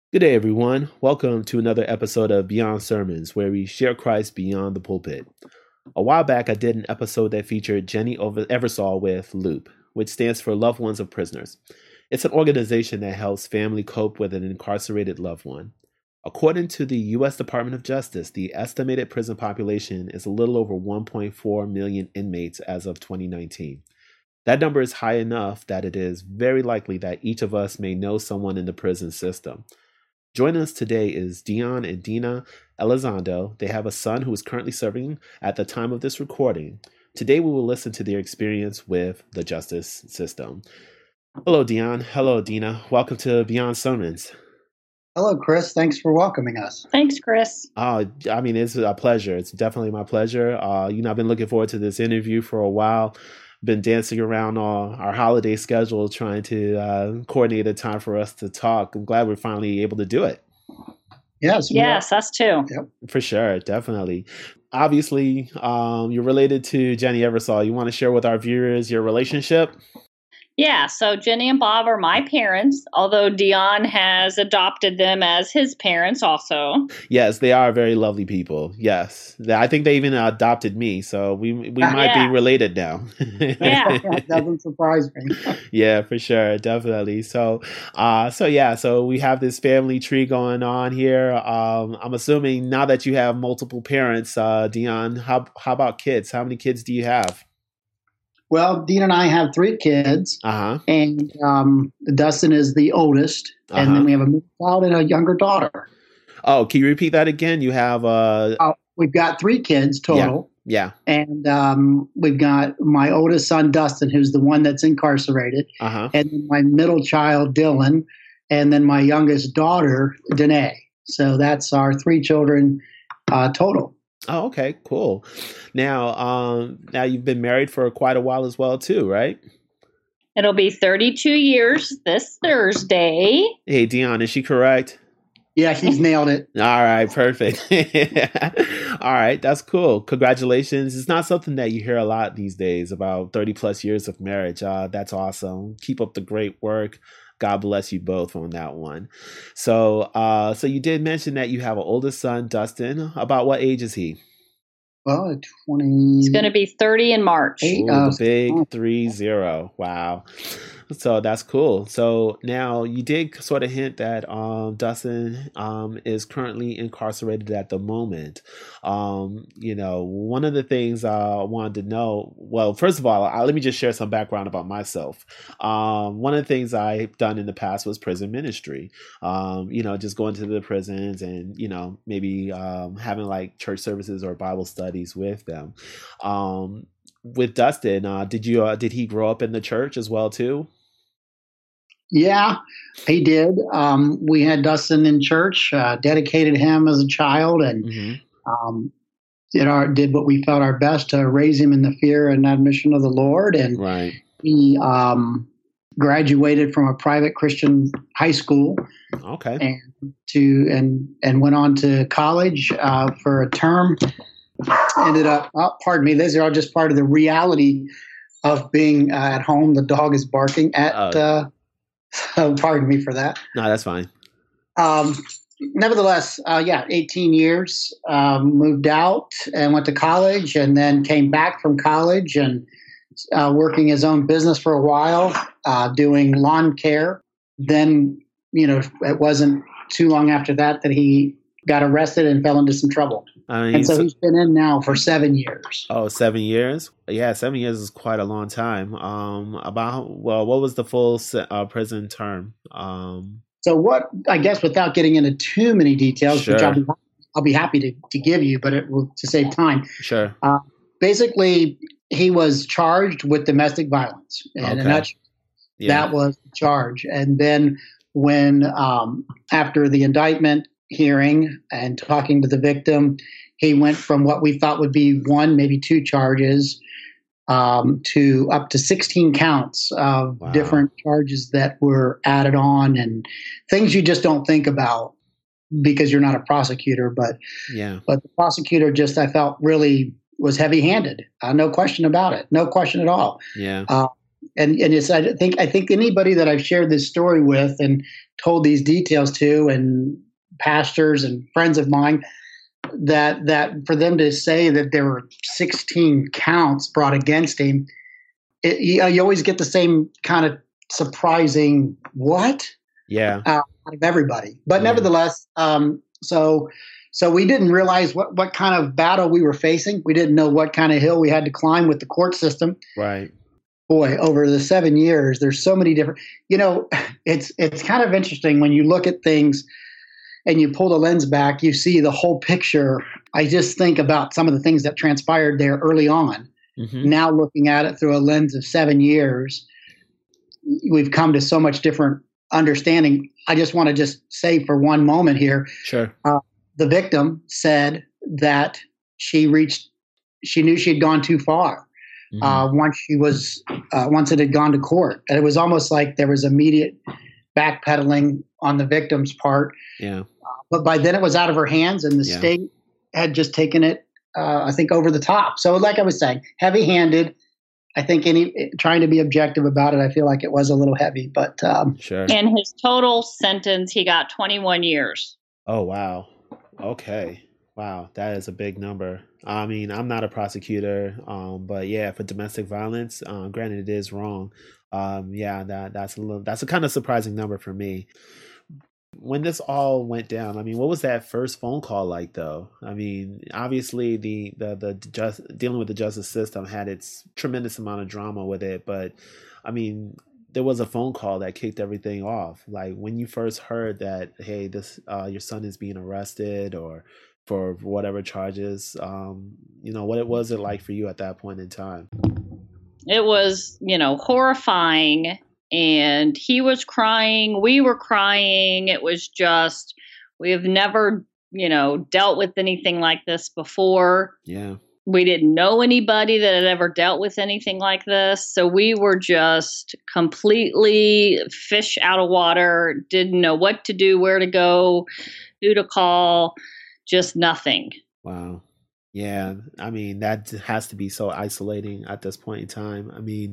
Good day, everyone. Welcome to another episode of Beyond Sermons, where we share Christ beyond the pulpit. A while back, I did an episode that featured Jenny Eversole with LOOP, which stands for Loved Ones of Prisoners. It's an organization that helps family cope with an incarcerated loved one. According to the U.S. Department of Justice, the estimated prison population is a little over 1.4 million inmates as of 2019. That number is high enough that it is very likely that each of us may know someone in the prison system. Joining us today is Dion and Dina Elizondo. They have a son who is currently serving at the time of this recording. Today we will listen to their experience with the justice system. Hello, Dion. Hello, Dina. Welcome to Beyond Sermons. Hello, Chris. Thanks for welcoming us. Thanks, Chris. It's a pleasure. It's definitely my pleasure. I've been looking forward to this interview for a while. Been dancing around our holiday schedule trying to coordinate a time for us to talk. I'm glad we're finally able to do it. Yes, us too. Yep. For sure, definitely. Obviously, you're related to Jenny Eversole. You want to share with our viewers your relationship? Yeah, so Jenny and Bob are my parents, although Dion has adopted them as his parents also. Yes, they are very lovely people. Yes. I think they even adopted me, so we might be related now. Yeah. That doesn't surprise me. Yeah, for sure. Definitely. So we have this family tree going on here. I'm assuming now that you have multiple parents, Dion, how about kids? How many kids do you have? Well, Dean and I have 3 kids, and Dustin is the oldest, and then we have a middle child and a younger daughter. Oh, can you repeat that again? You have we've got 3 kids total. Yeah. And we've got my oldest son, Dustin, who's the one that's incarcerated, and then my middle child, Dylan, and then my youngest daughter, Danae. So that's our 3 children total. Oh, okay, cool. Now you've been married for quite a while as well, too, right? It'll be 32 years this Thursday. Hey, Dion, is she correct? Yeah, he's nailed it. All right, perfect. All right, that's cool. Congratulations. It's not something that you hear a lot these days about 30 plus years of marriage. That's awesome. Keep up the great work. God bless you both on that one. So you did mention that you have an oldest son, Dustin. About what age is he? Well, 20. He's going to be 30 in March. Ooh, big 30. Wow. So that's cool. So now you did sort of hint that Dustin is currently incarcerated at the moment. One of the things I wanted to know, well, first of all, let me just share some background about myself. One of the things I've done in the past was prison ministry. Just going to the prisons and, maybe having like church services or Bible studies with them. With Dustin, did he grow up in the church as well too? Yeah, he did. We had Dustin in church, dedicated him as a child, and did what we felt our best to raise him in the fear and admonition of the Lord. And he graduated from a private Christian high school. Okay. And went on to college for a term. Ended up, these are all just part of the reality of being at home. The dog is barking at. Pardon me for that. No, that's fine. Nevertheless, 18 years, moved out and went to college and then came back from college and working his own business for a while, doing lawn care. Then, it wasn't too long after that he got arrested and fell into some trouble. And so he's been in now for 7 years. Oh, 7 years? Yeah, 7 years is quite a long time. What was the full prison term? So what, I guess without getting into too many details, sure. Which I'll be happy to give you, but to save time. Sure. Basically, he was charged with domestic violence. And that was the charge. And then when, after the indictment hearing and talking to the victim, he went from what we thought would be 1, maybe 2 charges to up to 16 counts of different charges that were added on and things you just don't think about because you're not a prosecutor. But the prosecutor I felt really was heavy-handed. No question about it. No question at all. Yeah. and it's, I think anybody that I've shared this story with and told these details to, and pastors and friends of mine, that for them to say that there were 16 counts brought against him, you always get the same kind of surprising what? Yeah. Out of everybody. But nevertheless, so we didn't realize what kind of battle we were facing. We didn't know what kind of hill we had to climb with the court system. Right. Boy, over the 7 years, there's so many different, it's kind of interesting when you look at things and you pull the lens back, you see the whole picture. I just think about some of the things that transpired there early on. Mm-hmm. Now looking at it through a lens of 7 years, we've come to so much different understanding. I just want to just say for one moment here. Sure. The victim said that she knew she had gone too far. Mm-hmm. Once it had gone to court, and it was almost like there was immediate backpedaling on the victim's part. Yeah. But by then it was out of her hands, and the state had just taken it, I think, over the top. So, like I was saying, heavy-handed. I think trying to be objective about it, I feel like it was a little heavy, but sure. And his total sentence, he got 21 years. Oh, wow. Okay. Wow. That is a big number. I mean, I'm not a prosecutor, but yeah, for domestic violence, granted it is wrong. That's a kind of surprising number for me. When this all went down, I mean, what was that first phone call like, though? I mean, obviously the dealing with the justice system had its tremendous amount of drama with it, but I mean, there was a phone call that kicked everything off. Like when you first heard that, hey, this your son is being arrested or for whatever charges, what was it like for you at that point in time? It was, horrifying. And he was crying. We were crying. It was just, we have never, dealt with anything like this before. Yeah. We didn't know anybody that had ever dealt with anything like this. So we were just completely fish out of water, didn't know what to do, where to go, who to call, just nothing. Wow. Yeah, I mean, that has to be so isolating at this point in time. I mean,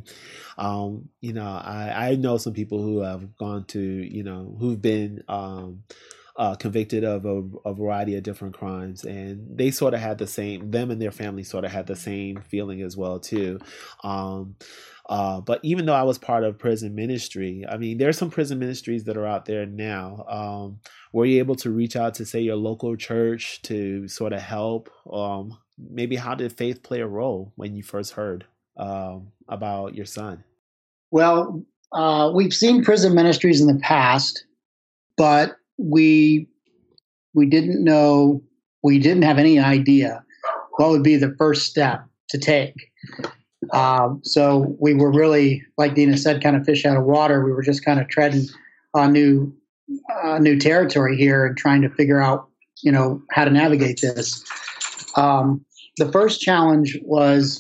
I know some people who have gone to, who've been convicted of a variety of different crimes, and they sort of had them and their family sort of had the same feeling as well, too. But even though I was part of prison ministry, I mean, there's some prison ministries that are out there now. Were you able to reach out to, say, your local church to sort of help? Maybe how did faith play a role when you first heard about your son? Well, we've seen prison ministries in the past, but we didn't know, we didn't have any idea what would be the first step to take. So we were really, like Dina said, kind of fish out of water. We were just kind of treading on new territory here and trying to figure out, how to navigate this. The first challenge was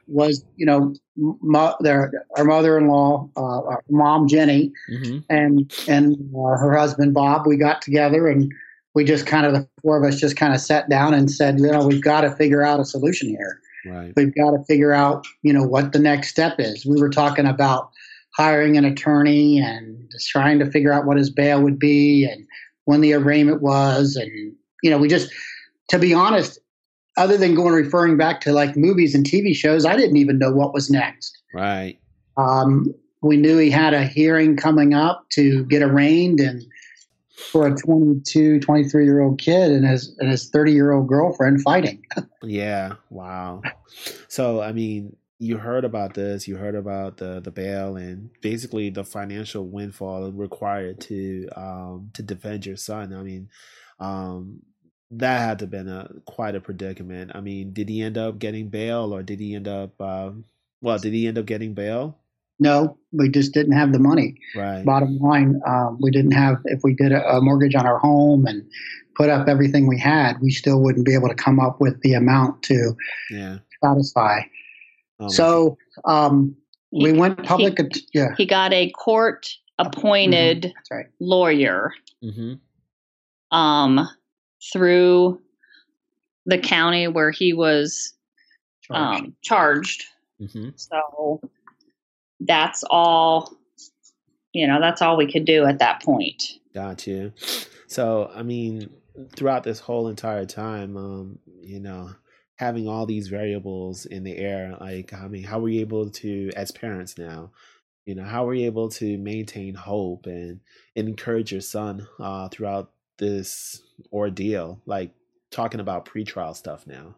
our mother-in-law, our mom Jenny, mm-hmm. and her husband Bob. We got together and we just the four of us just kind of sat down and said, we've got to figure out a solution here. Right. We've got to figure out, what the next step is. We were talking about hiring an attorney and just trying to figure out what his bail would be and when the arraignment was. And, we just, to be honest, other than referring back to like movies and TV shows, I didn't even know what was next. Right. We knew he had a hearing coming up to get arraigned, and for a 22, 23-year-old kid and his 30-year-old girlfriend fighting. Yeah. Wow. So, I mean, you heard about this, you heard about the bail and basically the financial windfall required to defend your son. I mean, that had to have been quite a predicament. I mean, did he end up getting bail, or did he end up getting bail? No, we just didn't have the money. Right. Bottom line, we didn't have, if we did a mortgage on our home and put up everything we had, we still wouldn't be able to come up with the amount to satisfy. Oh, so we went public. He got a court appointed mm-hmm. That's right. lawyer mm-hmm. Through the county where he was charged. Mm-hmm. So that's all, that's all we could do at that point. Got you. So, I mean, throughout this whole entire time, having all these variables in the air, like, I mean, how were you able to, as parents now, how were you able to maintain hope and encourage your son throughout this ordeal, like talking about pretrial stuff now?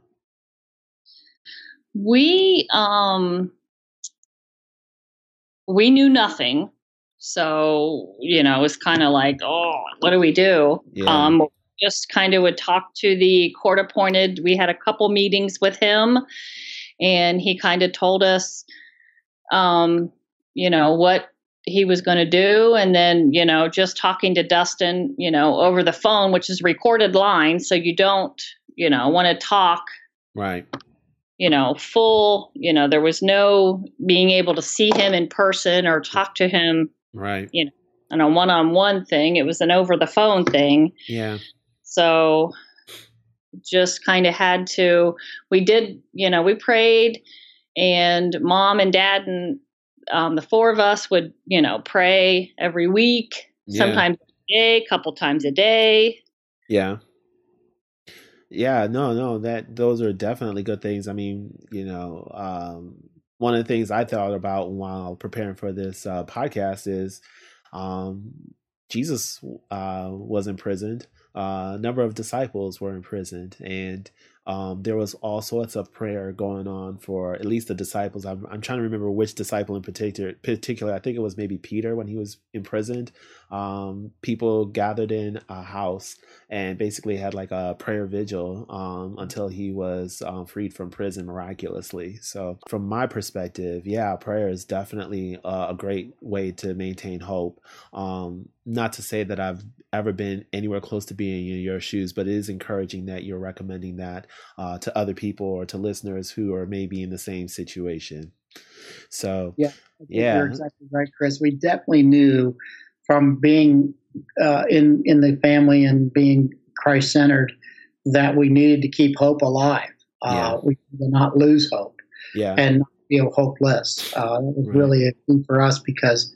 We knew nothing. So, it was kind of like, oh, what do we do? Yeah. Just kind of would talk to the court appointed. We had a couple meetings with him, and he kind of told us, what he was going to do. And then, just talking to Dustin, over the phone, which is recorded line. So you don't, want to talk. Right. Full, there was no being able to see him in person or talk to him. Right. On a one-on-one thing. It was an over the phone thing. Yeah. So just kind of had to, we did, we prayed, and Mom and Dad and the four of us would, pray every week, sometimes a day, a couple times a day. Yeah. Yeah, no, those are definitely good things. I mean, one of the things I thought about while preparing for this podcast is Jesus was imprisoned. A number of disciples were imprisoned, and there was all sorts of prayer going on for at least the disciples. I'm trying to remember which disciple in particular. I think it was maybe Peter when he was imprisoned. People gathered in a house and basically had like a prayer vigil until he was freed from prison miraculously. So from my perspective, prayer is definitely a great way to maintain hope. Not to say that I've ever been anywhere close to being in your shoes, but it is encouraging that you're recommending that to other people or to listeners who are maybe in the same situation. So you're exactly right, Chris. We definitely knew from being in the family and being Christ-centered that we needed to keep hope alive. We did not lose hope and not feel hopeless. It was really a key for us because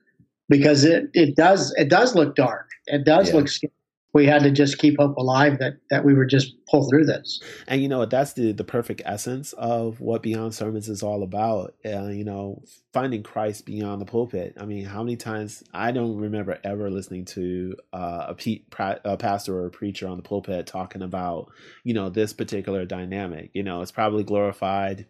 it does look dark. It does look scary. We had to just keep hope alive that we would just pull through this. And that's the perfect essence of what Beyond Sermons is all about. Finding Christ beyond the pulpit. I mean, how many times, I don't remember ever listening to a pastor or a preacher on the pulpit talking about, this particular dynamic. It's probably glorified,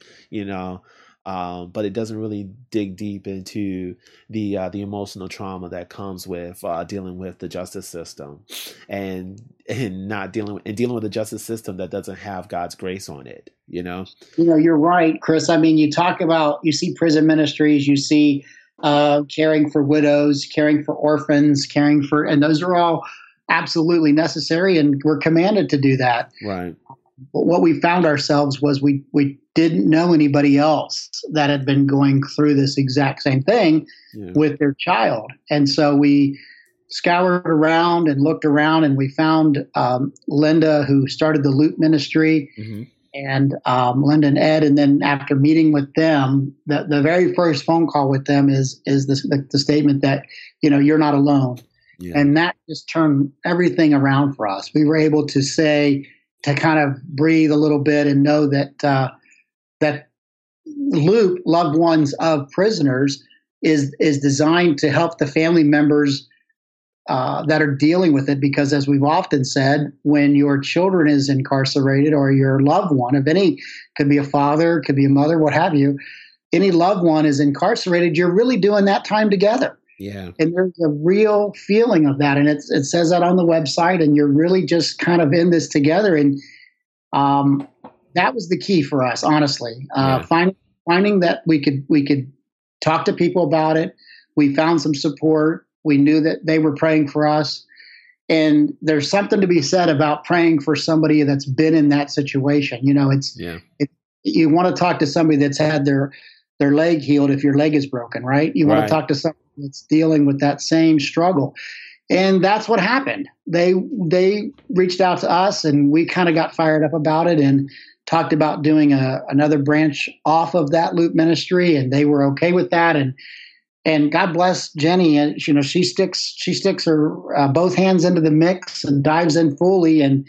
but it doesn't really dig deep into the emotional trauma that comes with dealing with the justice system, and dealing with the justice system that doesn't have God's grace on it. You're right, Chris. I mean, you see prison ministries, you see caring for widows, caring for orphans, and those are all absolutely necessary, and we're commanded to do that. Right. But what we found ourselves was we didn't know anybody else that had been going through this exact same thing with their child. And so we scoured around and looked around, and we found Linda, who started the Loop Ministry, and Linda and Ed. And then after meeting with them, the very first phone call with them is the statement that, you're not alone. Yeah. And that just turned everything around for us. We were able to kind of breathe a little bit and know that that Loop, Loved Ones of Prisoners, is designed to help the family members that are dealing with it. Because as we've often said, when your children is incarcerated, or your loved one of any, could be a father, could be a mother, what have you, any loved one is incarcerated, you're really doing that time together. Yeah. And there's a real feeling of that. And it says that on the website, and you're really just kind of in this together. And that was the key for us, honestly. Finding that we could talk to people about it. We found some support. We knew that they were praying for us. And there's something to be said about praying for somebody that's been in that situation. You want to talk to somebody that's had their leg healed if your leg is broken, right? You want to talk to somebody that's dealing with that same struggle. And that's what happened. They reached out to us, and we kind of got fired up about it and talked about doing another branch off of that Loop ministry, and they were okay with that. And God bless Jenny, and she sticks her both hands into the mix and dives in fully, and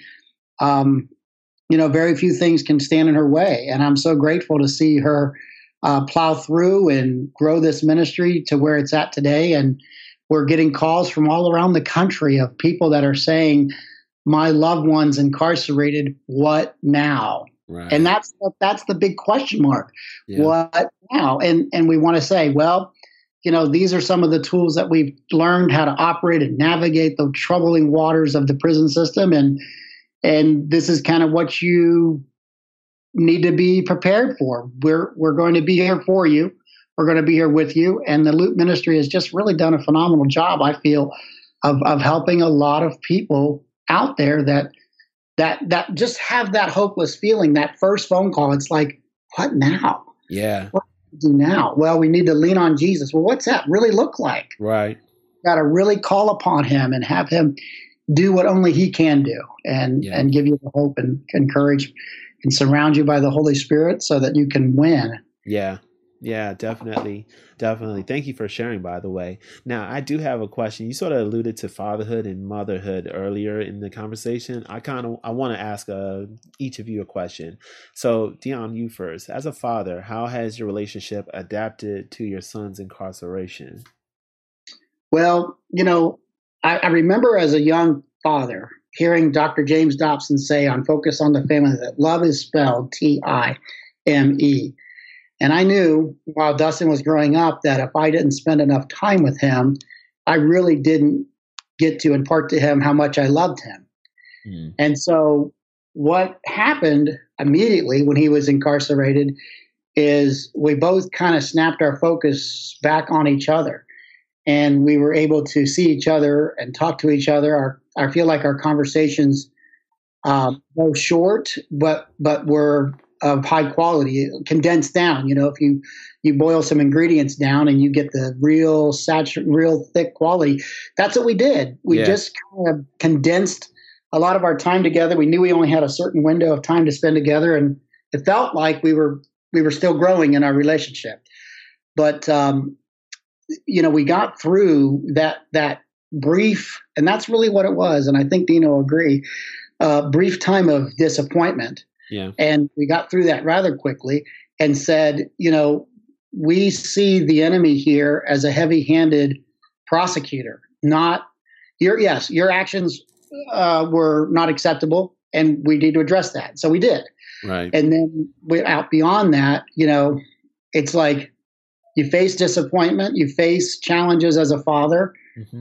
very few things can stand in her way. And I'm so grateful to see her plow through and grow this ministry to where it's at today. And we're getting calls from all around the country of people that are saying, my loved one's incarcerated, what now? Right. And that's the big question mark. Yeah. What now? And we want to say, well, these are some of the tools that we've learned how to operate and navigate the troubling waters of the prison system. And this is kind of what you need to be prepared for. We're going to be here for you. We're going to be here with you. And the Loop Ministry has just really done a phenomenal job, I feel, of helping a lot of people out there that just have that hopeless feeling. That first phone call, it's like, what now? Yeah. What do we do now? Well, we need to lean on Jesus. Well, what's that really look like? Right. Got to really call upon him and have him do what only he can do, and give you the hope and encourage and surround you by the Holy Spirit so that you can win. Yeah, definitely. Thank you for sharing, by the way. Now, I do have a question. You sort of alluded to fatherhood and motherhood earlier in the conversation. I want to ask each of you a question. So, Dion, you first. As a father, how has your relationship adapted to your son's incarceration? Well, I remember as a young father hearing Dr. James Dobson say on Focus on the Family that love is spelled Time. And I knew while Dustin was growing up that if I didn't spend enough time with him, I really didn't get to impart to him how much I loved him. Mm. And so what happened immediately when he was incarcerated is we both kind of snapped our focus back on each other. And we were able to see each other and talk to each other. I feel like our conversations were short, but were of high quality, condensed down. If you boil some ingredients down and you get the real thick quality, that's what we did. We just kind of condensed a lot of our time together. We knew we only had a certain window of time to spend together, and it felt like we were still growing in our relationship. But we got through that brief, and that's really what it was. And I think Dino will agree, brief time of disappointment. Yeah. And we got through that rather quickly and said, we see the enemy here as a heavy-handed prosecutor. Not your actions were not acceptable, and we need to address that. So we did. Right. And then out beyond that, it's like you face disappointment, you face challenges as a father,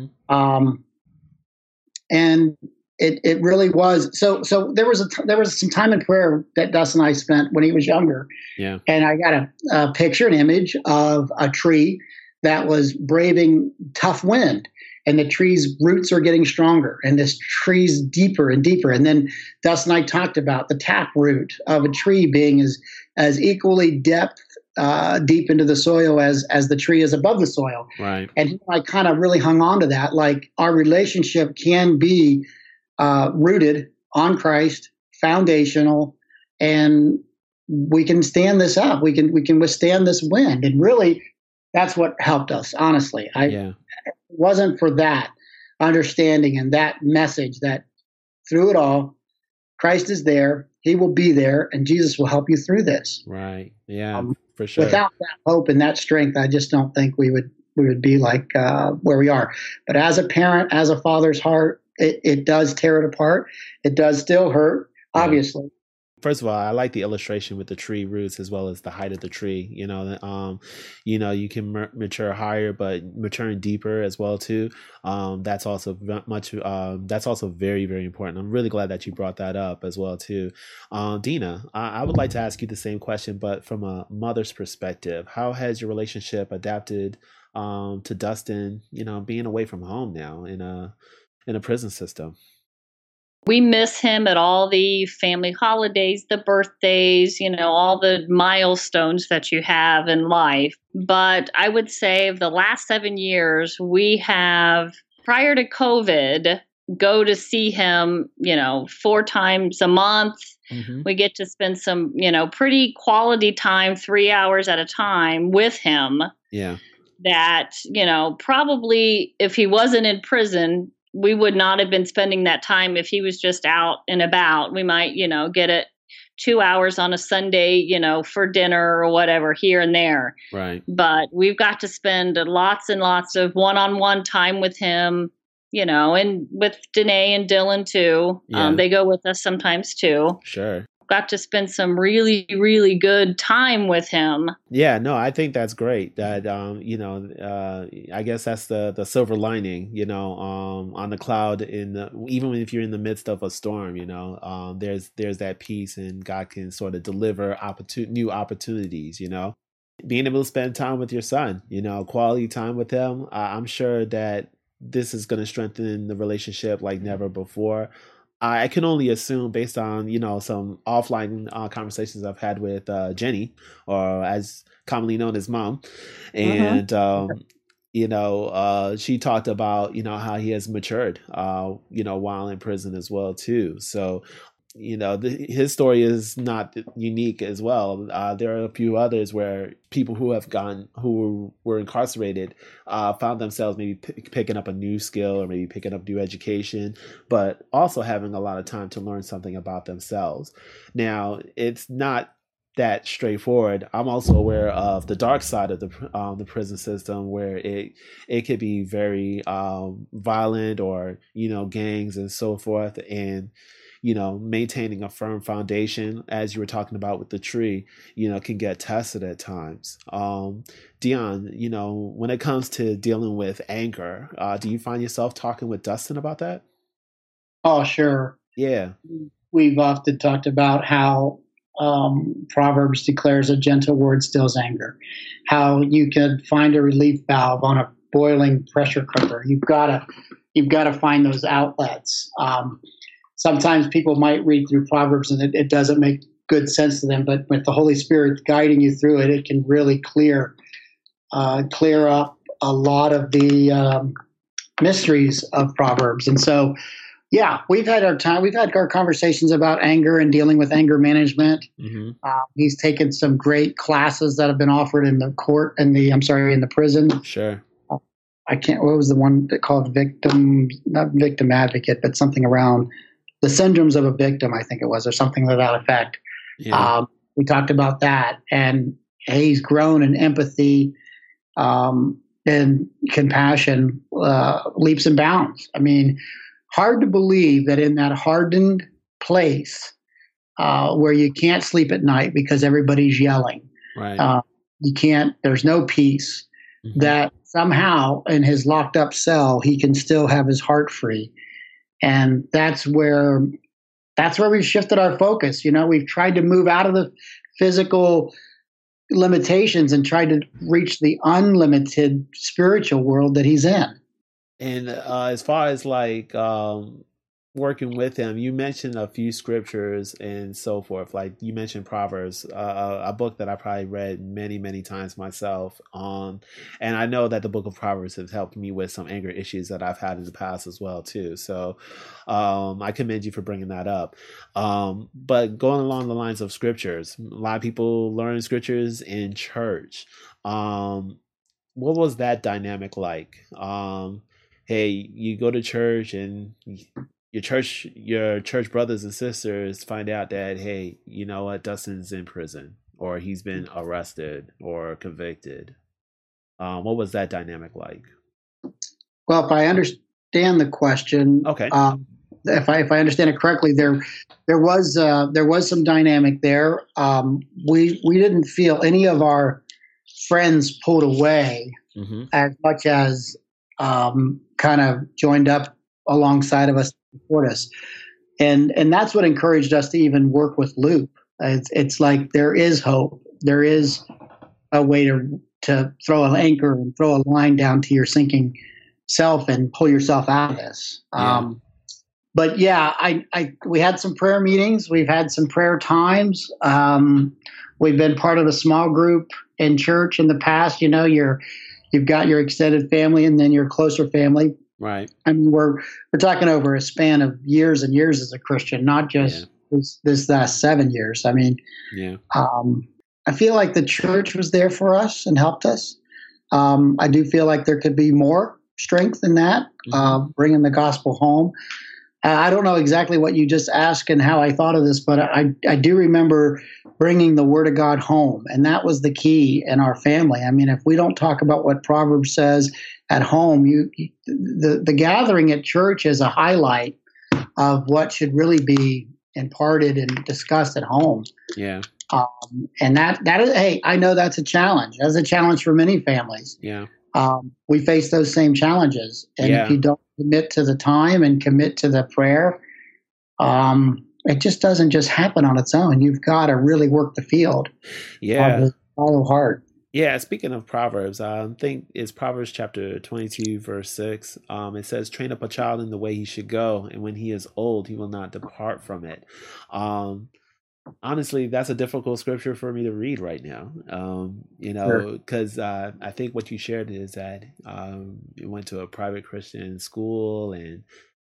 and it really was. So there was some time in prayer that Dustin and I spent when he was younger. Yeah. And I got a picture, an image of a tree that was braving tough wind, and the tree's roots are getting stronger, and this tree's deeper and deeper. And then Dustin and I talked about the tap root of a tree being as equally deep into the soil as the tree is above the soil. Right. And I kind of really hung on to that. Like, our relationship can be rooted on Christ, foundational, and we can stand this up. We can withstand this wind. And really, that's what helped us, honestly. It wasn't for that understanding and that message that through it all, Christ is there, he will be there, and Jesus will help you through this. Right. Yeah, for sure. Without that hope and that strength, I just don't think we would be like where we are. But as a parent, as a father's heart, it does tear it apart. It does still hurt, obviously. First of all, I like the illustration with the tree roots as well as the height of the tree. You can mature higher, but maturing deeper as well too. That's also that's also very, very important. I'm really glad that you brought that up as well too. Dina, I would like to ask you the same question, but from a mother's perspective. How has your relationship adapted to Dustin? Being away from home now in a prison system. We miss him at all the family holidays, the birthdays, all the milestones that you have in life. But I would say of the last 7 years, we have, prior to COVID, go to see him, 4 times a month. Mm-hmm. We get to spend some, pretty quality time, 3 hours at a time with him. Yeah. That, probably if he wasn't in prison, we would not have been spending that time. If he was just out and about, we might, get it 2 hours on a Sunday, for dinner or whatever here and there. Right. But we've got to spend lots and lots of one-on-one time with him, and with Danae and Dylan too. Yeah. They go with us sometimes too. Sure. Got to spend some really, really good time with him. Yeah, no, I think that's great. That I guess that's the silver lining, on the cloud. Even if you're in the midst of a storm, there's that peace, and God can sort of deliver new opportunities. Being able to spend time with your son, quality time with him. I'm sure that this is going to strengthen the relationship like never before. I can only assume, based on some offline conversations I've had with Jenny, or as commonly known as Mom, and she talked about how he has matured, while in prison as well too. So his story is not unique as well. There are a few others where people who were incarcerated found themselves maybe picking up a new skill, or maybe picking up new education, but also having a lot of time to learn something about themselves. Now, it's not that straightforward. I'm also aware of the dark side of the prison system, where it could be very violent, or gangs and so forth, and maintaining a firm foundation, as you were talking about with the tree, can get tested at times. Dion, when it comes to dealing with anger, do you find yourself talking with Dustin about that? Oh, sure. Yeah. We've often talked about how Proverbs declares a gentle word stills anger, how you can find a relief valve on a boiling pressure cooker. You've got to find those outlets. Sometimes people might read through Proverbs and it doesn't make good sense to them, but with the Holy Spirit guiding you through it, it can really clear up a lot of the mysteries of Proverbs. And so, yeah, we've had our time. We've had our conversations about anger and dealing with anger management. Mm-hmm. He's taken some great classes that have been offered in the in the prison. Sure. What was the one that called not victim advocate, but something around the syndromes of a victim, I think it was, or something to that effect. Yeah. We talked about that, and he's grown in empathy and compassion, leaps and bounds. I mean, hard to believe that in that hardened place where you can't sleep at night because everybody's yelling, right? There's no peace, mm-hmm. that somehow in his locked up cell, he can still have his heart free. And that's where we've shifted our focus. We've tried to move out of the physical limitations and tried to reach the unlimited spiritual world that he's in. And as far as working with him, you mentioned a few scriptures and so forth. Like you mentioned Proverbs, a book that I probably read many, many times myself. And I know that the book of Proverbs has helped me with some anger issues that I've had in the past as well too. So I commend you for bringing that up. But going along the lines of scriptures, a lot of people learn scriptures in church. What was that dynamic like? Hey, you go to church and your church brothers and sisters find out that, hey, you know what, Dustin's in prison, or he's been arrested or convicted. What was that dynamic like? Well, if I understand the question, okay. If I understand it correctly, there was some dynamic there. We didn't feel any of our friends pulled away, mm-hmm. as much as kind of joined up alongside of us to support us. And that's what encouraged us to even work with Loop. It's like there is hope. There is a way to throw an anchor and throw a line down to your sinking self and pull yourself out of this. Yeah. But yeah, we had some prayer meetings. We've had some prayer times. We've been part of a small group in church in the past. You've got your extended family and then your closer family. Right. I mean, we're talking over a span of years and years as a Christian, not just this last 7 years. I mean, I feel like the church was there for us and helped us. I do feel like there could be more strength in that, bringing the gospel home. I don't know exactly what you just asked and how I thought of this, but I do remember bringing the Word of God home, and that was the key in our family. I mean, if we don't talk about what Proverbs says at home, the gathering at church is a highlight of what should really be imparted and discussed at home. Yeah. And that is, hey, I know that's a challenge. That's a challenge for many families. Yeah. We face those same challenges, and if you don't commit to the time and commit to the prayer, it just doesn't just happen on its own. You've got to really work the field. Yeah. Follow hard. Yeah. Speaking of Proverbs, I think it's Proverbs chapter 22, verse 6. It says, "Train up a child in the way he should go, and when he is old, he will not depart from it." Honestly, that's a difficult scripture for me to read right now. Because I think what you shared is that you went to a private Christian school, and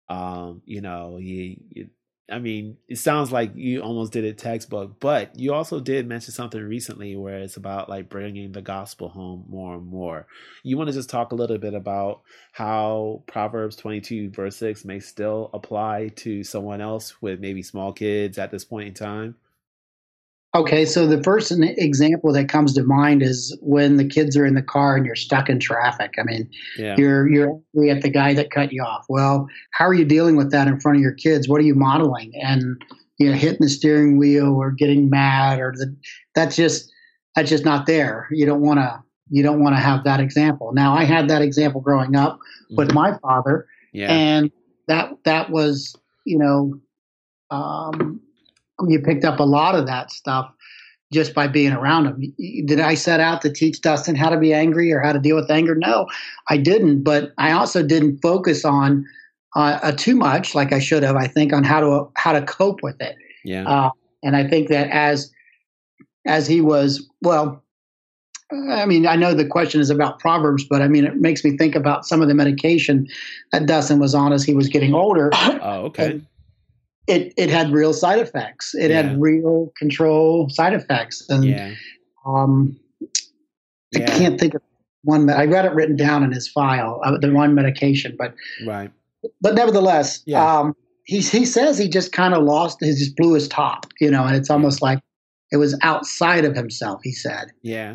I mean, it sounds like you almost did it textbook, but you also did mention something recently where it's about like bringing the gospel home more and more. You want to just talk a little bit about how Proverbs 22 verse 6 may still apply to someone else with maybe small kids at this point in time? Okay, so the first example that comes to mind is when the kids are in the car and you're stuck in traffic. I mean, you're angry at the guy that cut you off. Well, how are you dealing with that in front of your kids? What are you modeling? And hitting the steering wheel or getting mad, or that's just not there. You don't want to have that example. Now, I had that example growing up with my father, and that was you picked up a lot of that stuff just by being around him. Did I set out to teach Dustin how to be angry or how to deal with anger? No, I didn't. But I also didn't focus on too much, like I should have, I think, on how to cope with it. Yeah. And I think that as he was, well, I mean, I know the question is about Proverbs, but I mean, it makes me think about some of the medication that Dustin was on as he was getting older. Oh, okay. It had real side effects. It had real control side effects. And I can't think of one. I got it written down in his file, the one medication, but nevertheless, he says he just kind of just blew his top, and it's almost like it was outside of himself, he said. Yeah.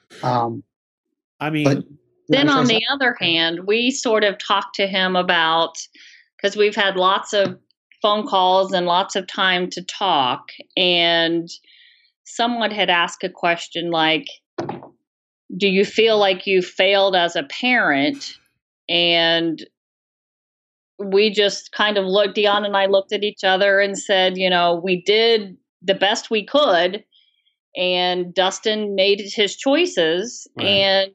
I mean, then on the other hand, we sort of talked to him about, because we've had lots of phone calls and lots of time to talk, and someone had asked a question like, do you feel like you failed as a parent? And we just kind of looked, Dion and I looked at each other and said, we did the best we could, and Dustin made his choices, and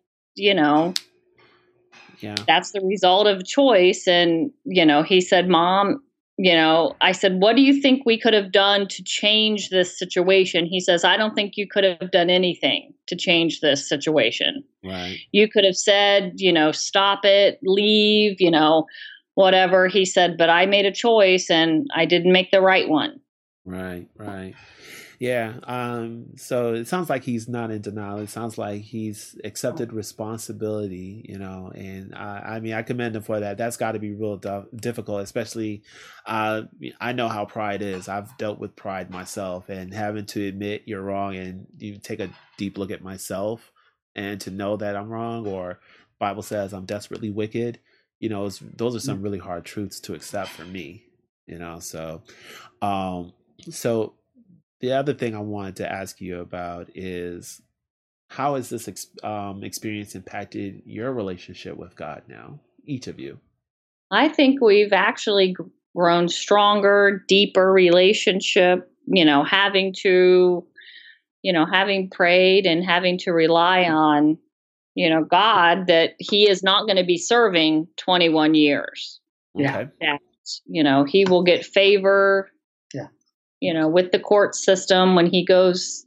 that's the result of choice. And he said, Mom, I said, what do you think we could have done to change this situation? He says, I don't think you could have done anything to change this situation. Right. You could have said, stop it, leave, whatever. He said, but I made a choice and I didn't make the right one. Right. Yeah. So it sounds like he's not in denial. It sounds like he's accepted responsibility, and I mean, I commend him for that. That's got to be real difficult, especially, I know how pride is. I've dealt with pride myself, and having to admit you're wrong, and you take a deep look at myself and to know that I'm wrong, or Bible says I'm desperately wicked, those are some really hard truths to accept for me, so the other thing I wanted to ask you about is, how has this experience impacted your relationship with God now, each of you? I think we've actually grown stronger, deeper relationship, having prayed and having to rely on, God, that he is not going to be serving 21 years. Okay. That, he will get favor. With the court system when he goes,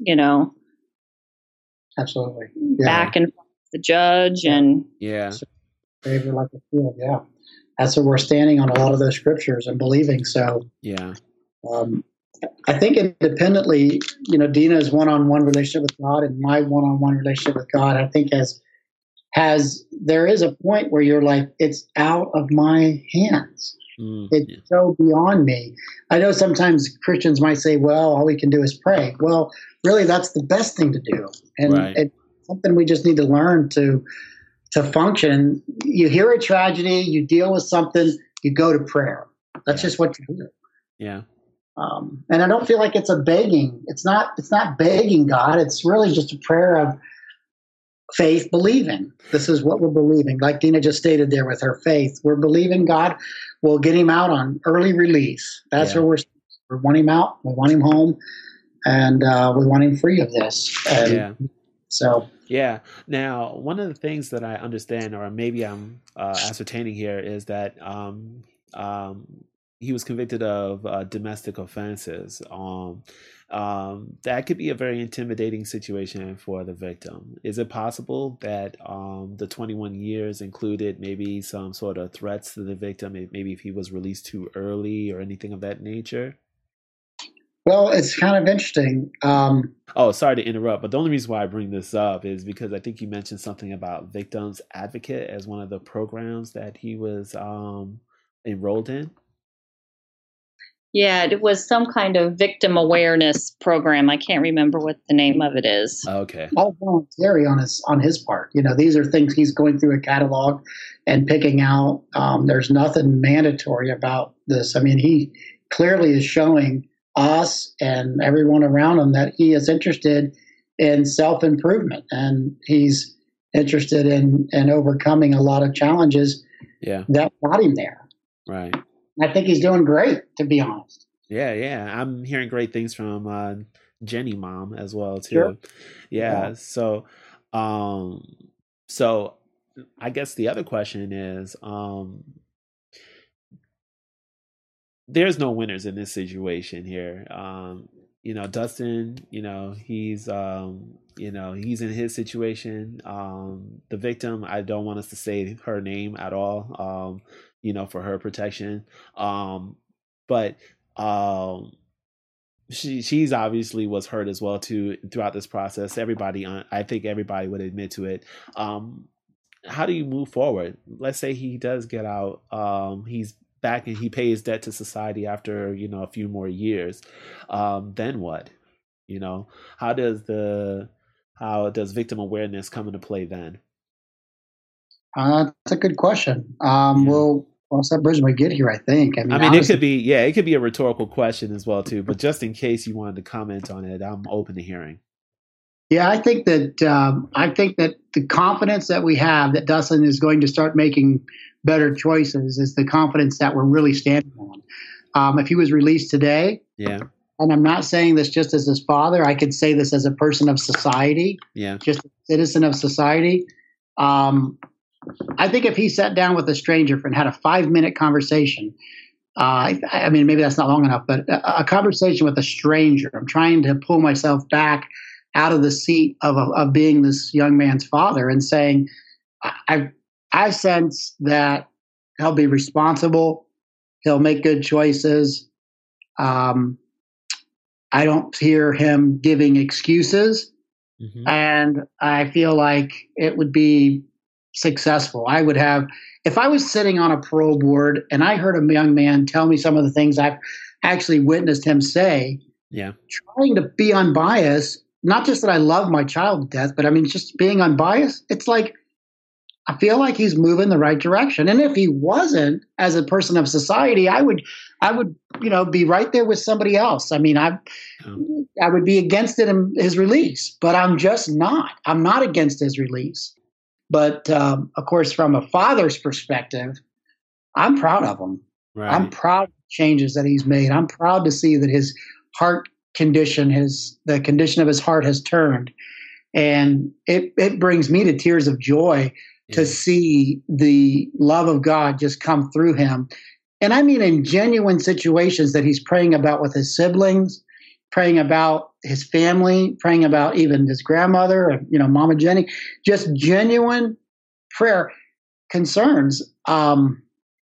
absolutely back and forth with the judge and favor like a field. that's where we're standing on a lot of those scriptures and believing. So yeah. I think independently, Dina's one-on-one relationship with God and my one-on-one relationship with God, I think there is a point where you're like, it's out of my hands. It's so beyond me. I know sometimes Christians might say, well, all we can do is pray. Well, really, that's the best thing to do. And it's something we just need to learn to function. You hear a tragedy, you deal with something, you go to prayer. That's just what you do. Yeah. And I don't feel like it's a begging. It's not begging God. It's really just a prayer of faith, believing. This is what we're believing. Like Dina just stated there with her faith, we're believing God will get him out on early release. That's where we want him out. We want him home, and we want him free of this. And so. Yeah. Now, one of the things that I understand, or maybe I'm ascertaining here, is that he was convicted of domestic offenses. That could be a very intimidating situation for the victim. Is it possible that the 21 years included maybe some sort of threats to the victim, maybe if he was released too early or anything of that nature? Well, it's kind of interesting. Oh, sorry to interrupt, but the only reason why I bring this up is because I think you mentioned something about Victims Advocate as one of the programs that he was enrolled in. Yeah, it was some kind of victim awareness program. I can't remember what the name of it is. Okay. All voluntary on his part. These are things he's going through a catalog and picking out. There's nothing mandatory about this. I mean, he clearly is showing us and everyone around him that he is interested in self-improvement, and he's interested in overcoming a lot of challenges that brought him there. Right. I think he's doing great, to be honest. Yeah. I'm hearing great things from Jenny Mom as well too. Sure. Yeah. So I guess the other question is, there's no winners in this situation here. Dustin, he's he's in his situation. The victim, I don't want us to say her name at all. For her protection. But she's obviously was hurt as well too throughout this process. I think everybody would admit to it. How do you move forward? Let's say he does get out. He's back and he pays debt to society after, a few more years. Then what? How does victim awareness come into play then? That's a good question. We'll cross that bridge when we get here, I think. I mean, it could be a rhetorical question as well too, but just in case you wanted to comment on it, I'm open to hearing. Yeah, I think that the confidence that we have that Dustin is going to start making better choices is the confidence that we're really standing on. If he was released today, and I'm not saying this just as his father, I could say this as a person of society, just a citizen of society. I think if he sat down with a stranger and had a 5-minute conversation, I mean, maybe that's not long enough, but a conversation with a stranger, I'm trying to pull myself back out of the seat of being this young man's father and saying, I sense that he'll be responsible. He'll make good choices. I don't hear him giving excuses. Mm-hmm. And I feel like it would be successful. I would have, if I was sitting on a parole board and I heard a young man tell me some of the things I've actually witnessed him say, trying to be unbiased, not just that I love my child to death, but I mean, just being unbiased, it's like, I feel like he's moving the right direction. And if he wasn't, as a person of society, I would, be right there with somebody else. I mean, I would be against his release, but I'm just not. I'm not against his release. But of course, from a father's perspective, I'm proud of him. Right. I'm proud of the changes that he's made. I'm proud to see that his heart condition, the condition of his heart has turned. And it brings me to tears of joy to see the love of God just come through him. And I mean, in genuine situations that he's praying about with his siblings, praying about his family, praying about even his grandmother, Mama Jenny, just genuine prayer concerns.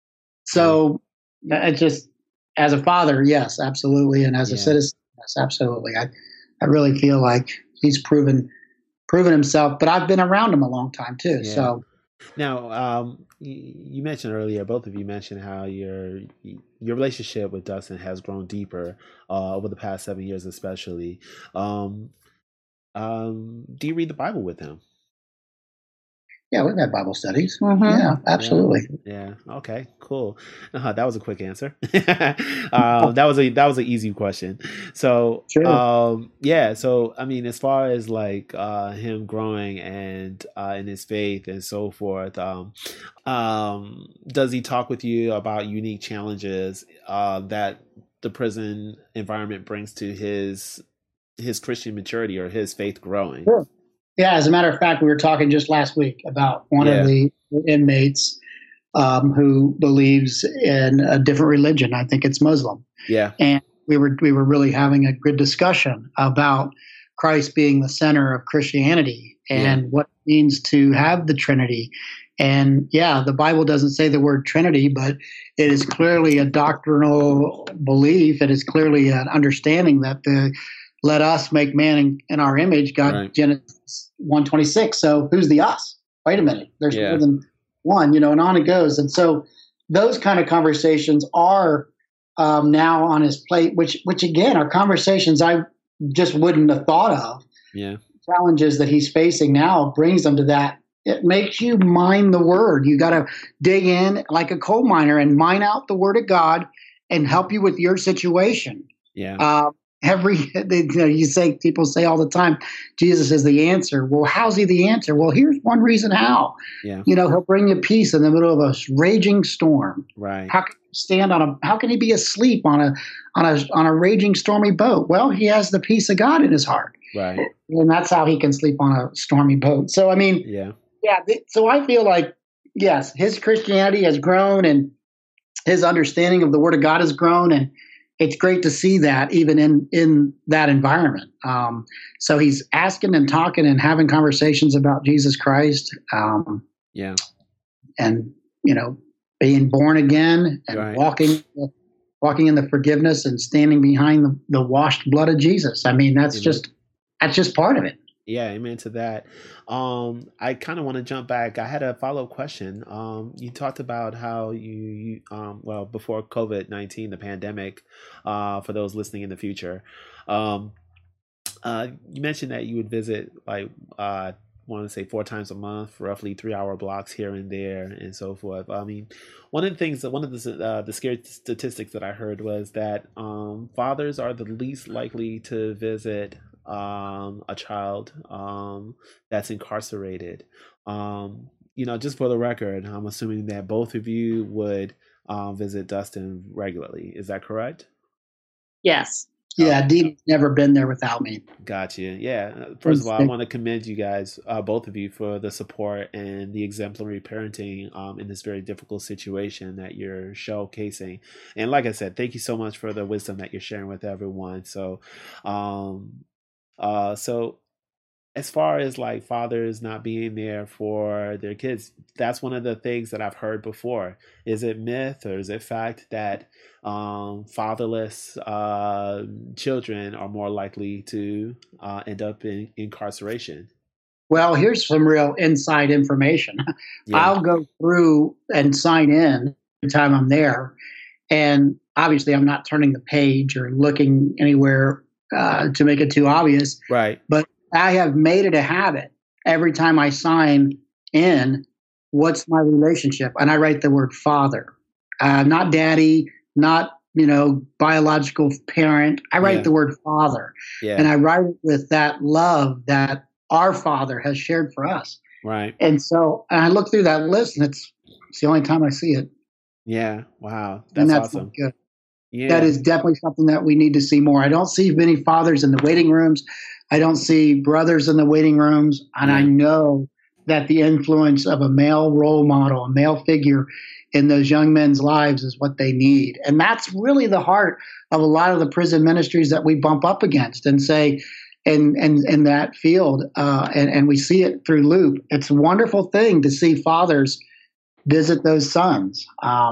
So it's just, as a father, yes, absolutely. And as a citizen, yes, absolutely. I really feel like he's proven himself, but I've been around him a long time too. Yeah. So now, you mentioned earlier, both of you mentioned how your relationship with Dustin has grown deeper over the past 7 years, especially. Do you read the Bible with him? Yeah, we've had Bible studies. Mm-hmm. Yeah, absolutely. Yeah. Okay. Cool. That was a quick answer. That was an easy question. So, sure. Yeah. So, I mean, as far as like him growing and in his faith and so forth, does he talk with you about unique challenges that the prison environment brings to his Christian maturity or his faith growing? Sure. Yeah, as a matter of fact, we were talking just last week about one of the inmates who believes in a different religion. I think it's Muslim. Yeah. And we were really having a good discussion about Christ being the center of Christianity and what it means to have the Trinity. And the Bible doesn't say the word Trinity, but it is clearly a doctrinal belief. It is clearly an understanding that let us make man in our image, God, Genesis 1:26. So who's the us? Wait a minute. There's more than one, and on it goes. And so those kind of conversations are now on his plate, which again are conversations I just wouldn't have thought of. Yeah. Challenges that he's facing now brings them to that. It makes you mine the word. You got to dig in like a coal miner and mine out the word of God and help you with your situation. Yeah. People say all the time, Jesus is the answer. Well, how's he the answer? Well, here's one reason how. Yeah. He'll bring you peace in the middle of a raging storm. Right. How can he be asleep on a raging stormy boat? Well, he has the peace of God in his heart. Right. And that's how he can sleep on a stormy boat. So I mean, so I feel like, yes, his Christianity has grown and his understanding of the Word of God has grown, and it's great to see that even in that environment. So he's asking and talking and having conversations about Jesus Christ. And being born again and walking in the forgiveness and standing behind the washed blood of Jesus. I mean, that's just part of it. Yeah, amen to that. I kind of want to jump back. I had a follow-up question. You talked about how you before COVID-19, the pandemic, for those listening in the future, you mentioned that you would visit I want to say 4 times a month, roughly 3-hour blocks here and there, and so forth. I mean, one of the scary statistics that I heard was that fathers are the least likely to visit a child that's incarcerated. Just for the record, I'm assuming that both of you would visit Dustin regularly. Is that correct? Yes. Yeah, Dee's never been there without me. Gotcha. Yeah. First of all, I want to commend you guys, both of you, for the support and the exemplary parenting in this very difficult situation that you're showcasing. And like I said, thank you so much for the wisdom that you're sharing with everyone. So, so as far as like fathers not being there for their kids, that's one of the things that I've heard before. Is it myth or is it fact that fatherless children are more likely to end up in incarceration? Well, here's some real inside information. I'll go through and sign in every time I'm there. And obviously I'm not turning the page or looking anywhere to make it too obvious. Right. But I have made it a habit every time I sign in, what's my relationship? And I write the word father, not daddy, not, biological parent. I write the word father. And I write it with that love that our Father has shared for us. Right. And so I look through that list and it's the only time I see it. Yeah. Wow. That's awesome. Good. Yeah. That is definitely something that we need to see more. I don't see many fathers in the waiting rooms. I don't see brothers in the waiting rooms. And I know that the influence of a male role model, a male figure in those young men's lives is what they need. And that's really the heart of a lot of the prison ministries that we bump up against and say, in that field, and we see it through Loop. It's a wonderful thing to see fathers visit those sons.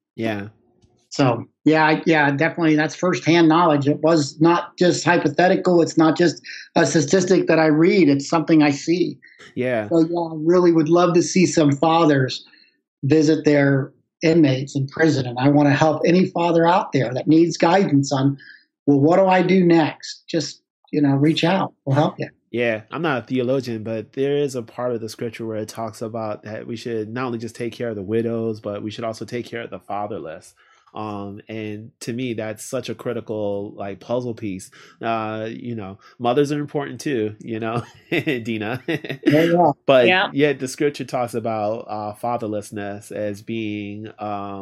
Yeah. So yeah, definitely. That's firsthand knowledge. It was not just hypothetical. It's not just a statistic that I read. It's something I see. Yeah. So yeah, I really would love to see some fathers visit their inmates in prison. And I want to help any father out there that needs guidance on, well, what do I do next? Just, reach out. We'll help you. Yeah, I'm not a theologian, but there is a part of the scripture where it talks about that we should not only just take care of the widows, but we should also take care of the fatherless. And to me, that's such a critical like puzzle piece. Mothers are important too, Dina. Yeah. But Yeah. yet the scripture talks about fatherlessness as being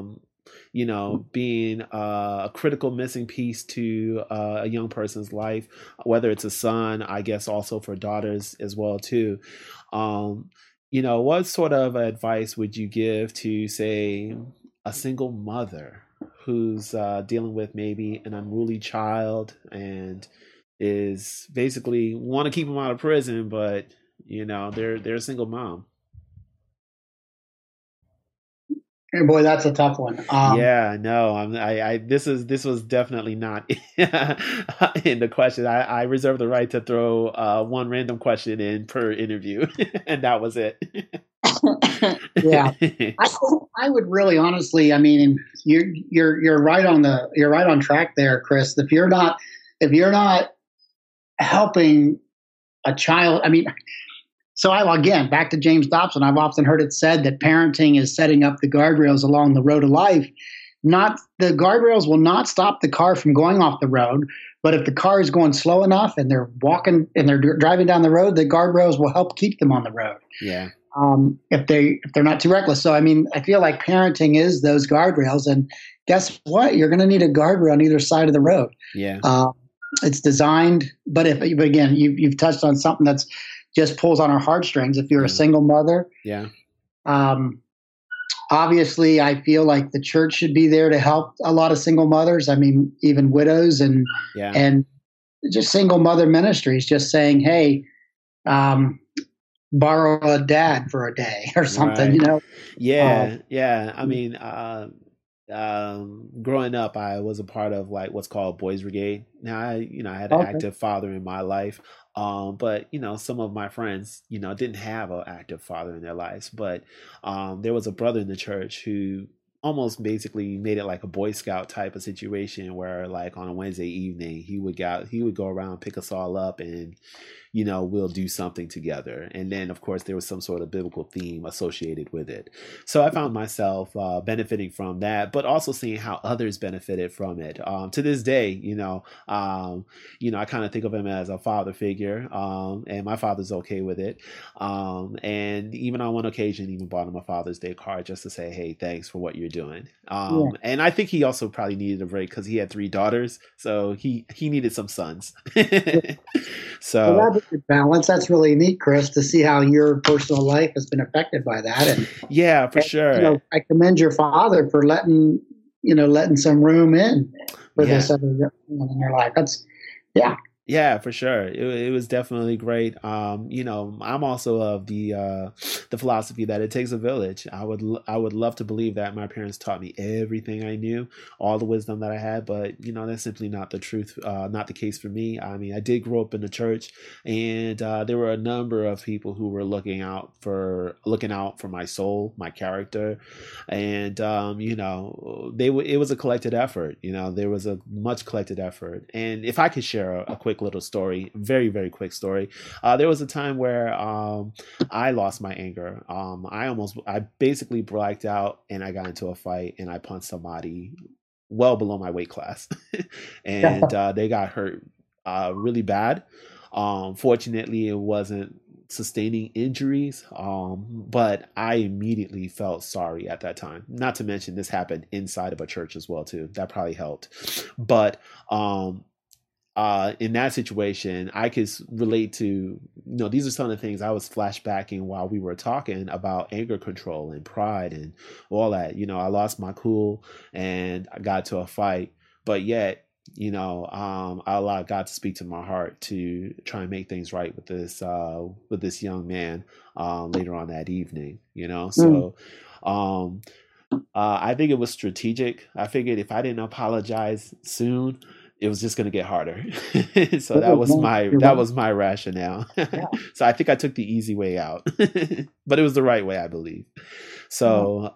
being a critical missing piece to a young person's life, whether it's a son, I guess also for daughters as well too. What sort of advice would you give to, say, a single mother who's dealing with maybe an unruly child and is basically want to keep them out of prison, but they're a single mom? Hey, boy, that's a tough one. Yeah, no, this was definitely not in the question. I reserve the right to throw one random question in per interview, and that was it. Yeah, I would really honestly. I mean, you're right on track there, Chris. If you're not helping a child, I mean. So again, back to James Dobson, I've often heard it said that parenting is setting up the guardrails along the road of life. Not the guardrails will not stop the car from going off the road, but if the car is going slow enough and they're walking and they're driving down the road, the guardrails will help keep them on the road. Yeah. If they're not too reckless. So I mean, I feel like parenting is those guardrails, and guess what? You're going to need a guardrail on either side of the road. Yeah. It's designed, but again, you've touched on something that's just pulls on our heartstrings. If you're a single mother, obviously, I feel like the church should be there to help a lot of single mothers. I mean, even widows and just single mother ministries. Just saying, hey, borrow a dad for a day or something. Right. Yeah. I mean, growing up, I was a part of like what's called Boys Brigade. Now, I had an active father in my life. But some of my friends, didn't have an active father in their lives. But there was a brother in the church who almost basically made it like a Boy Scout type of situation where, like, on a Wednesday evening, he would go around, pick us all up, and we'll do something together. And then, of course, there was some sort of biblical theme associated with it. So I found myself benefiting from that, but also seeing how others benefited from it. To this day, I kind of think of him as a father figure, and my father's okay with it. And even on one occasion, even bought him a Father's Day card just to say, hey, thanks for what you're doing. And I think he also probably needed a break because he had 3 daughters, so he needed some sons. So well, that's a good balance. That's really neat, Chris, to see how your personal life has been affected by that. And for sure. I commend your father for letting some room in for this other one in your life. Yeah, for sure. It was definitely great. I'm also of the philosophy that it takes a village. I would love to believe that my parents taught me everything I knew, all the wisdom that I had, but that's simply not the truth, not the case for me. I mean, I did grow up in the church, and there were a number of people who were looking out for my soul, my character, and it was a collected effort. There was a much collected effort. And if I could share a quick little story, very, very quick story. There was a time where I lost my anger. I basically blacked out and I got into a fight and I punched somebody well below my weight class. And they got hurt really bad. Fortunately, it wasn't sustaining injuries, but I immediately felt sorry at that time. Not to mention this happened inside of a church as well too. That probably helped. But in that situation, I could relate to, these are some of the things I was flashbacking while we were talking about anger control and pride and all that. I lost my cool and I got to a fight, but yet, I allowed God to speak to my heart to try and make things right with this young man later on that evening. So I think it was strategic. I figured if I didn't apologize soon, it was just going to get harder. So that was my rationale. Yeah. So I think I took the easy way out, but it was the right way, I believe. So,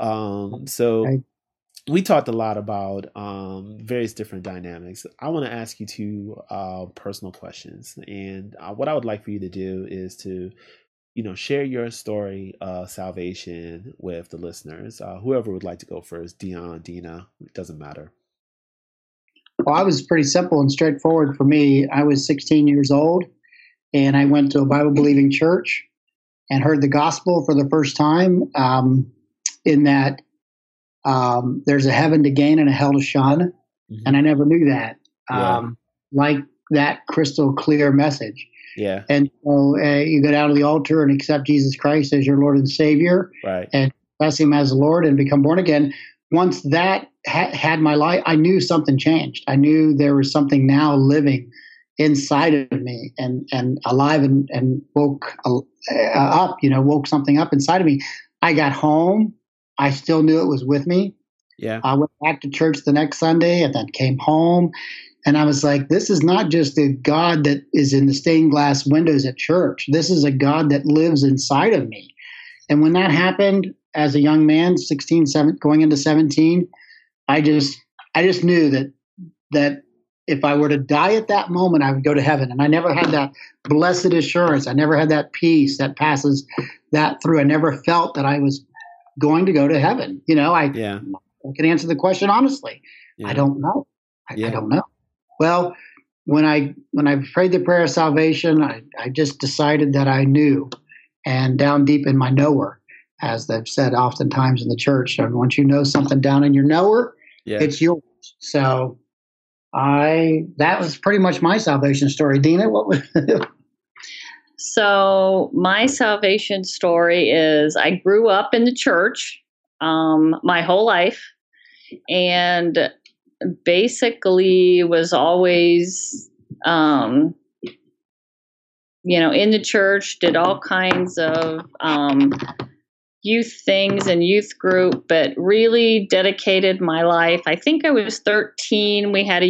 we talked a lot about various different dynamics. I want to ask you two personal questions, and what I would like for you to do is to, share your story of salvation with the listeners. Whoever would like to go first, Dion, Dina, it doesn't matter. Well, I was pretty simple and straightforward for me. I was 16 years old, and I went to a Bible-believing church and heard the gospel for the first time, in that there's a heaven to gain and a hell to shun. Mm-hmm. And I never knew that, like that crystal clear message. Yeah. And so you go down to the altar and accept Jesus Christ as your Lord and Savior, right? And bless Him as Lord and become born again. Once that had my life, I knew something changed. I knew there was something now living inside of me and alive and woke up, woke something up inside of me. I got home. I still knew it was with me. Yeah. I went back to church the next Sunday and then came home. And I was like, this is not just a God that is in the stained glass windows at church. This is a God that lives inside of me. And when that happened as a young man, 16, 17, going into 17, I just knew that if I were to die at that moment, I would go to heaven. And I never had that blessed assurance. I never had that peace that passes that through. I never felt that I was going to go to heaven. I can answer the question honestly. Yeah. I don't know. I don't know. Well, when I prayed the prayer of salvation, I just decided that I knew, and down deep in my knower, as they've said oftentimes in the church, and once you know something down in your knower, it's yours. So that was pretty much my salvation story. Dina, what was So my salvation story is I grew up in the church my whole life, and basically was always, in the church, did all kinds of youth things and youth group, but really dedicated my life. I think I was 13. We had a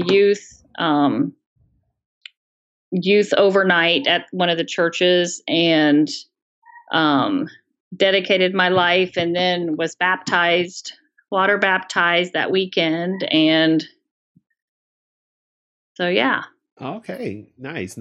youth overnight at one of the churches, and dedicated my life, and then was water baptized that weekend. And so, yeah. Okay. Nice.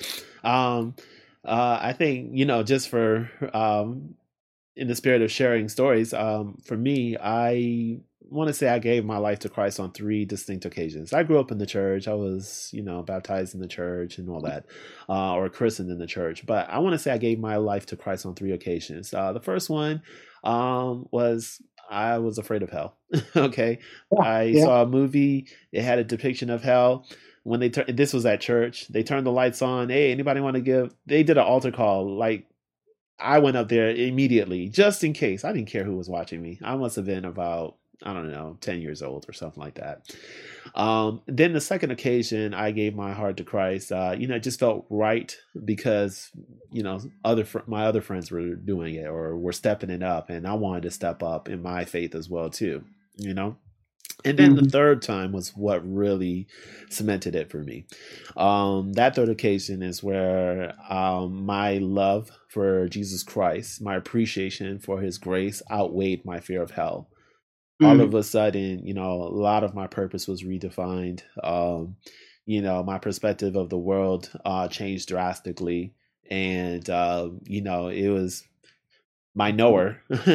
I think, just for, in the spirit of sharing stories, for me, I want to say I gave my life to Christ on 3 distinct occasions. I grew up in the church. I was, baptized in the church and all that, or christened in the church. But I want to say I gave my life to Christ on 3 occasions. The first one was I was afraid of hell. Okay. I saw a movie. It had a depiction of hell. When this was at church, they turned the lights on. Hey, anybody want to give? They did an altar call. Like, I went up there immediately, just in case. I didn't care who was watching me. I must have been about, 10 years old or something like that. Then the second occasion, I gave my heart to Christ. It just felt right because, my other friends were doing it or were stepping it up, and I wanted to step up in my faith as well too, And then the third time was what really cemented it for me. That third occasion is where my love for Jesus Christ, my appreciation for His grace outweighed my fear of hell. All of a sudden, a lot of my purpose was redefined. My perspective of the world changed drastically. And, it was my knower,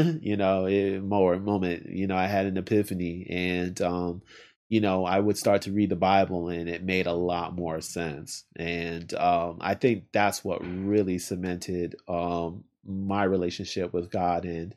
moment, I had an epiphany, and, I would start to read the Bible, and it made a lot more sense. And I think that's what really cemented my relationship with God. And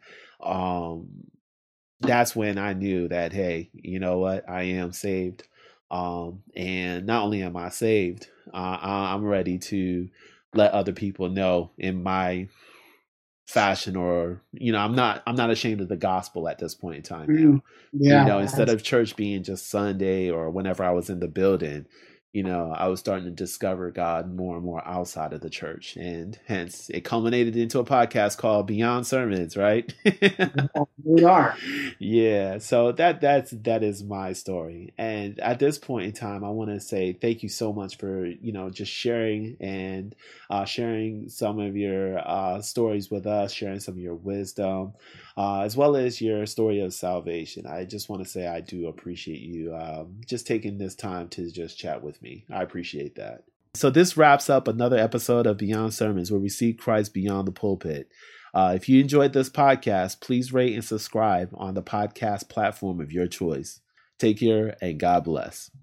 that's when I knew that, hey, you know what, I am saved. And not only am I saved, I'm ready to let other people know in my fashion, or I'm not ashamed of the gospel at this point in time now. Instead of church being just Sunday or whenever I was in the building, I was starting to discover God more and more outside of the church, and hence it culminated into a podcast called Beyond Sermons, right? We are. Yeah, so that is my story, and at this point in time, I want to say thank you so much for just sharing and sharing some of your stories with us, sharing some of your wisdom, as well as your story of salvation. I just want to say I do appreciate you just taking this time to just chat with me. I appreciate that. So this wraps up another episode of Beyond Sermons, where we see Christ beyond the pulpit. If you enjoyed this podcast, please rate and subscribe on the podcast platform of your choice. Take care and God bless.